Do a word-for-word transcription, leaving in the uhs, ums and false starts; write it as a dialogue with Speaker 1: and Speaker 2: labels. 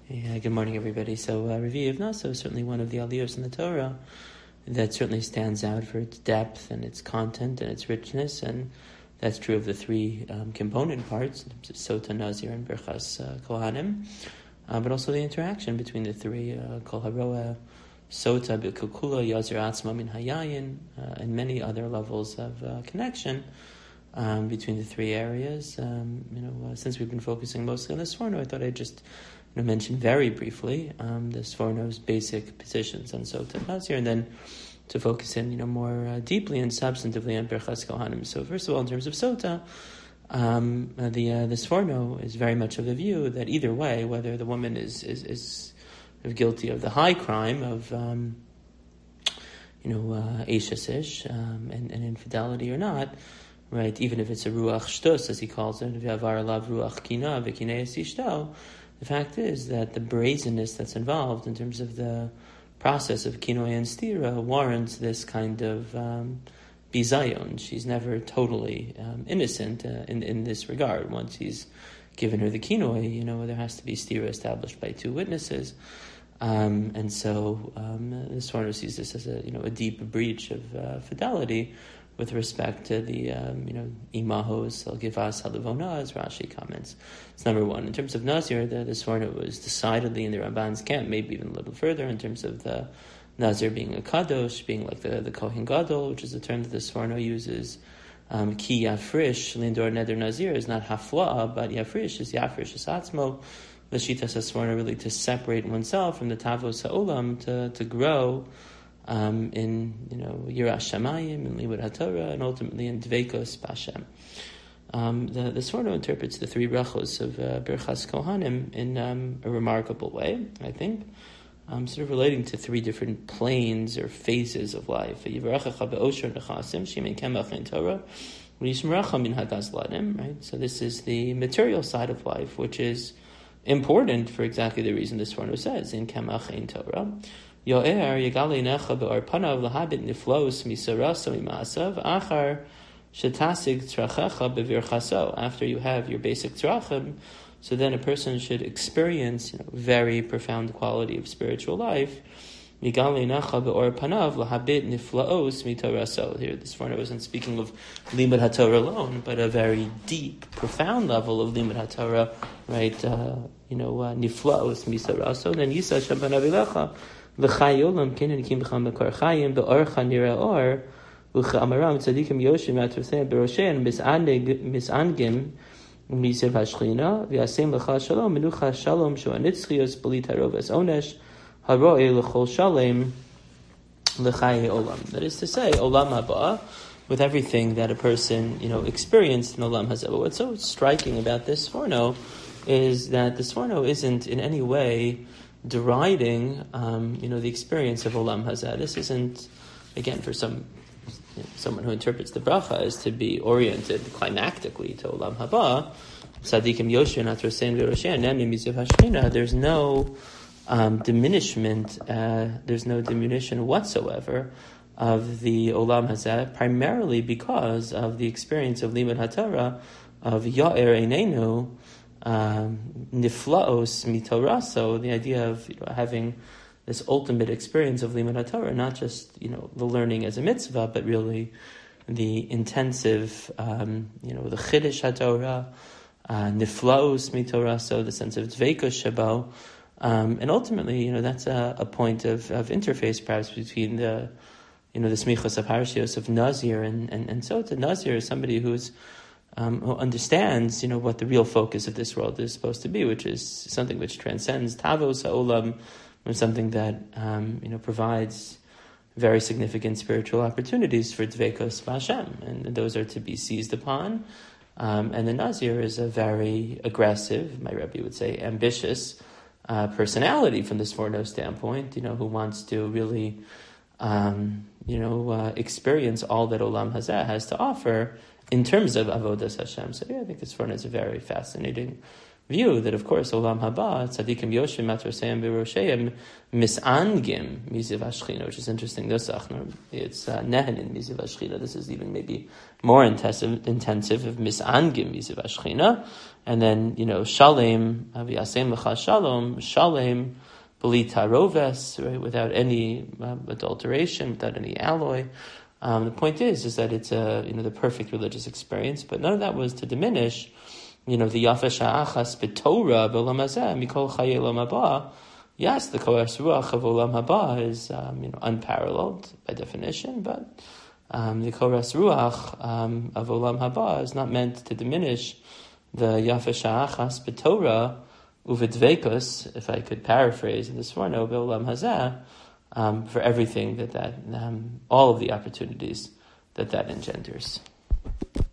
Speaker 1: Yeah, good morning, everybody. So, uh, Revi Yivna, so certainly one of the aliyos in the Torah that certainly stands out for its depth and its content and its richness, and that's true of the three um, component parts, Sota, Nazir, and Birchas uh, Kohanim, uh, but also the interaction between the three, uh, Kol Haroa, Sota, B'Kukula, Yazir Atzma Min Hayayin, uh, and many other levels of uh, connection um, between the three areas. Um, you know, uh, since we've been focusing mostly on this Sforno, I thought I'd just you know, mention very briefly um, the Sforno's basic positions on Sota and Nazir, and then to focus in, you know, more uh, deeply and substantively on Birchas Kohanim. So first of all, in terms of Sota, um, uh, the uh, the Sforno is very much of the view that either way, whether the woman is is, is guilty of the high crime of um, you know uh, eishasish um, and, and infidelity or not, right? Even if it's a ruach shtus, as he calls it, v'avar lav ruach kina v'kineis ishto. The fact is that the brazenness that's involved in terms of the process of kinoi and stira warrants this kind of um, bizayon. She's never totally um, innocent uh, in in this regard. Once he's given her the kinoi, you know, there has to be stira established by two witnesses, um, and so um, the Sforno sees this as a you know a deep breach of uh, fidelity with respect to the, um, you know, imahos, al-givas, halivona, as Rashi comments. It's number one. In terms of Nazir, the, the Sforno was decidedly in the Ramban's camp, maybe even a little further, in terms of the Nazir being a kadosh, being like the, the Kohen Gadol, which is a term that the Sforno uses. Um, Ki yafrish, lindor neder Nazir, is not hafla, but yafrish is yafrish is atzmo. The Shitas Sforno really to separate oneself from the Tavos Ha'olam, to, to grow Um, in you know Yiras Shamayim and Limud HaTorah, and ultimately in Dveikos B'Hashem. Um, the the Sforno interprets the three brachos of uh, Birchas Kohanim in um, a remarkable way, I think, um, sort of relating to three different planes or phases of life. Yivrachacha be'osher nechasim shemin kemach in Torah, v'yishmeracha min hagazlanim. Right. So this is the material side of life, which is important for exactly the reason the Sforno says in kemach in Torah. Yo'er yigali necha be'orpanav lahabit niflos misaraso imasav achar shetasig trachecha bevirchaso. After you have your basic trachim, so then a person should experience you know, very profound quality of spiritual life. Yigali necha be'orpanav lahabit niflaos mitaraso. Here, this Sforno isn't speaking of limud haTorah alone, but a very deep, profound level of limud haTorah, right? Uh, you know, uh, niflaos misaraso. Then yisa shabban avilecha. V'chayolam kinin kim b'cham b'karchayim b'orcha nira or v'chamaram tzadikim yoshim atrofsein b'roshein misangim misev hashchina v'yasem l'cha shalom menucha shalom shu anitzchios b'li tarovas onesh haroe l'chol shalem l'chay olam. That is to say, olam haba, with everything that a person you know experienced in olam hazeh. But what's so striking about this Sforno is that the Sforno isn't in any way deriding, um, you know, the experience of Olam Hazeh. This isn't, again, for some you know, someone who interprets the bracha as to be oriented climactically to Olam Haba. Tzadikim Yosher Natrosein V'Roshein Nemim Misev Hashchina. There's no um, diminishment. Uh, there's no diminution whatsoever of the Olam Hazeh, primarily because of the experience of Limud HaTorah of Ya'er Einenu. Um, niflaos mitoraso, the idea of you know, having this ultimate experience of limud haTorah, not just you know the learning as a mitzvah, but really the intensive, um, you know, the chiddush haTorah, uh, niflaos mitoraso, the sense of dveikos shabo, um, and ultimately, you know, that's a, a point of, of interface perhaps between the, you know, the smichos of parashios of Nazir and and and Sota. Nazir is somebody who's Um, who understands, you know, what the real focus of this world is supposed to be, which is something which transcends Tavos Ha'olam, something that, um, you know, provides very significant spiritual opportunities for Dveikos B'Hashem, and those are to be seized upon. Um, and the Nazir is a very aggressive, my Rebbe would say, ambitious uh, personality from the Sforno standpoint, you know, who wants to really, um, you know, uh, experience all that Olam Hazeh has to offer in terms of Avodas Hashem. So yeah, I think this Sforno is a very fascinating view that, of course, Olam Haba, Tzadikim Yoshim, Matroseim, Birosheim, Misangim, Miziv Ashchina, which is interesting. It's uh, Nehenin, Miziv Ashchina. This is even maybe more intensive, intensive of Misangim, Miziv Ashchina. And then, you know, Shalem, Aviyasem L'cha Shalom, Shalem, B'li Taroves, right, without any uh, adulteration, without any alloy. Um, the point is, is that it's a, you know, the perfect religious experience, but none of that was to diminish, you know, the Yafa Sha'achas B'Torah B'Olam Hazeh Mikol Chayei Olam Haba. Yes, the Koras Ruach of Olam Haba is, um, you know, unparalleled by definition, but um, the Koras Ruach um, of Olam Haba is not meant to diminish the Yafa Sha'achas B'Torah Uvidvekos, if I could paraphrase in the Sforno B'Olam Hazeh, um, for everything that that, um, all of the opportunities that that engenders.